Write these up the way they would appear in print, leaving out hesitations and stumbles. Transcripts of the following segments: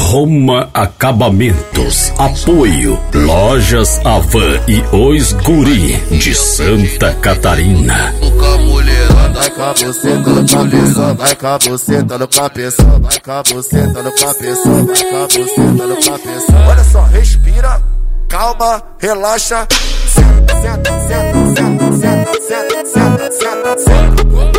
Roma Acabamentos. Apoio Lojas Avan e Os Guri de Santa Catarina. Vai com a buceta no cabeção, vai com a buceta no cabeção, vai com a buceta no cabeção, vai com a buceta no cabeção. Olha só, respira, calma, relaxa. Senta, senta, senta, senta, senta, senta, senta, senta.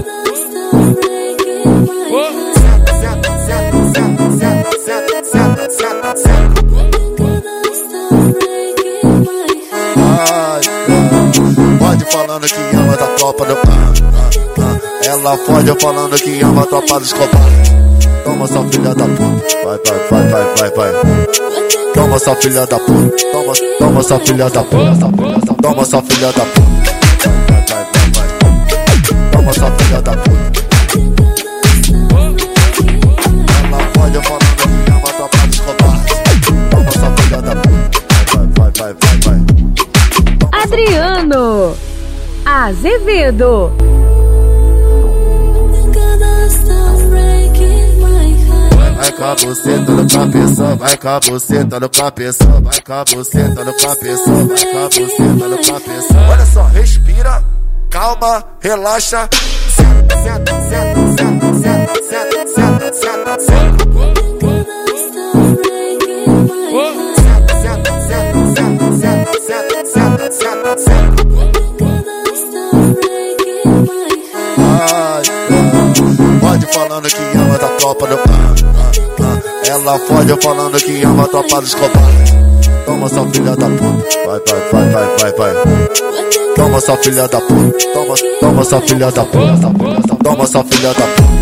Pode falando que ama da tropa do ela pode falando que ama a tropa dos cobardes. Toma sua filha da puta, vai, vai, vai, vai, vai, vai. Toma sua filha da puta, toma sua filha da puta, toma sua filha da puta, vai, vai, vai, vai. Toma sua filha da puta. Ela pode falando que ama a tropa dos cobardes. Toma sua filha da puta, vai, vai, vai, vai, vai. Adriano Azevedo. Vai com a buceta no cabeção, vai com a buceta no cabeção, vai com a buceta no cabeção, vai com a buceta no cabeção. Olha só, respira, calma, relaxa. Senta, senta, senta, senta, senta, senta, senta, senta, senta. Senta, senta, senta, senta, senta, senta, senta, senta. Pode falando que ama da tropa do ela pode falando que ama a tropa dos cobardes. Toma sua filha da puta, vai, vai, vai, vai, vai, vai. Toma sua filha da puta, toma sua filha da puta, toma sua filha da puta.